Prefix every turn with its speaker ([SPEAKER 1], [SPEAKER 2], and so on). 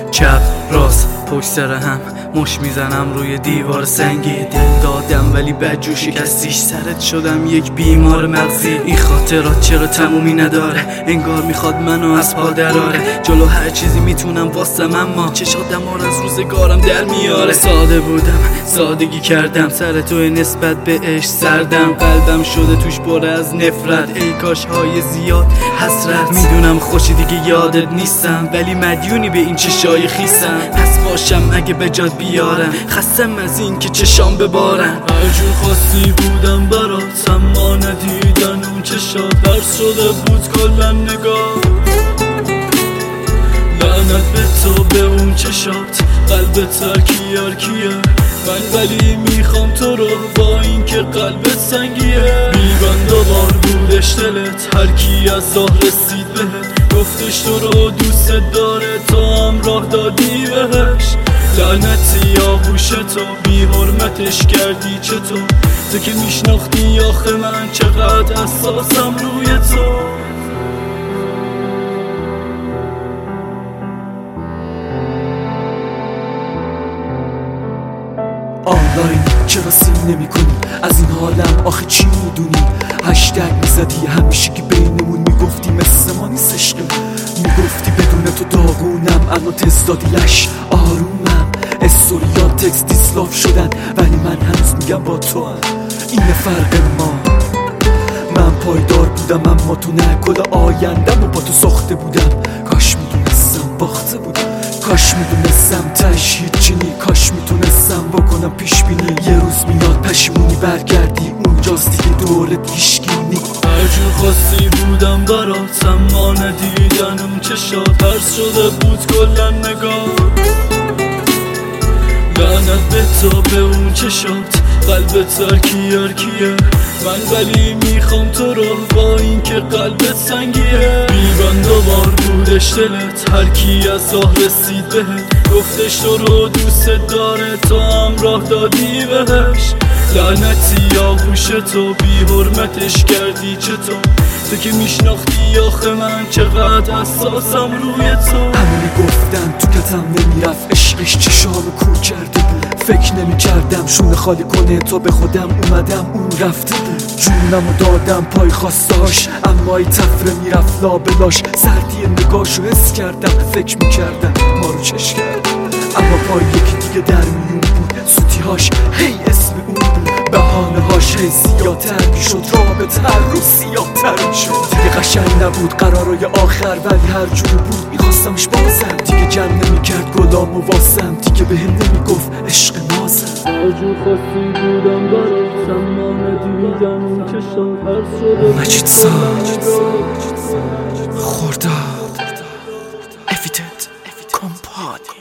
[SPEAKER 1] چپ راست پشت سر هم مش میزنم روی دیوار سنگی. دل دادم ولی بد شکستیش سرت شدم یک بیمار مغزی. این خاطرات چرا تمومی نداره، انگار میخواد منو از پا دراره. جلو هر چیزی میتونم واسم اما چشات دمار از روزگارم در میاره. ساده بودم سادگی کردم، سر تو نسبت به عشق سردم. قلبم شده توش پر از نفرت، ای کاش های زیاد حسرت. میدونم خوشی دیگه یادت نیستم ولی مدیونی به این چشای خیسم. پس باشم اگه به جات بیارم، خستم از این که چشام ببارم.
[SPEAKER 2] هر جور خواستی بودم برات اما ندیدن اون چشات. درس شده بود کلا نگاه، لعنت به تو به اون چشات. قلبت ترکیه من ولی میخوام تو رو با این که قلبت سنگیه. بی‌بندوار بودش دلت، هر کی از راه رسید بهت گفتش تو رو دوست داره، تو هم راه دادی بهش. لعنتی آغوش تو، بی حرمتش کردی چطور؟ تو که میشناختی آخه من چقدر حساسم روی تو.
[SPEAKER 3] آنلاین چرا سین نمی کنی؟ از این حالم آخه چی میدونی؟ هشتگ میزدی همیشه که بینمون میگفتی مثل ما نیست عشقمون. میگفتی بدون تو داغونم، اما تست دادی لش آرومم. استوریات تکست دیسلاف شدن ولی من هنوز میگم با تو هم. اینه فرق ما. من پایدار بودم اما تو نه، کل آیندم و با تو ساخته بودم. کاش میدونستم باخته بودم، کاش میدونستم تش هیچی نی. کاش میتونستم بکنم پیش بینی، یه روز میاد پشیمونی برگردی اونجاست دیگه دورت هیشکی نی.
[SPEAKER 2] هر جور خواستی بودم برات اما ندیدن اون چشات. ترس شده بود کلا نگاه، لعنت به تو به اون چشات. قلبت ترکیه من ولی میخوام تو رو با این که قلبت سنگیه. بی‌بندوار بودش دلت، هر کی از راه رسید بهت گفتش تو رو دوست داره، تو هم راه دادی بهش. لعنتی آغوش تو، بی حرمتش کردی چطور؟ تو که میشناختی آخه من چقدر حساسم روی تو.
[SPEAKER 3] همه گفتن تو کتم نمیرفت، عشقش چشامو کور کرده بود. فکر نمی کردم شونه خالی کنه، تا به خودم اومدم اون رفته بود. جونمو دادم پای خواستاش اما ای تفره میرفت لابلاش. سردی نگاشو حس کردم، فکر میکردم ما رو چش کردم. اما پای یکی دیگه در میون بود، سوتیهاش هی اسم اون بود. بهانه هاش هی زیادتر میشد، رابطه هر روز زیادتر میشد. دیگه قشنگ نبود قرارای آخر ولی هر جور بود میخواستمش بازم. دیگه جمع نمیکرد گلام و واسم، دیگه بهم نمیگفت عشق نازم.
[SPEAKER 2] هر جور خواستی بودم برات اما ندیدن اون چشات. ترس شده
[SPEAKER 3] مجید ساد خورداد اویدنت کمپانی.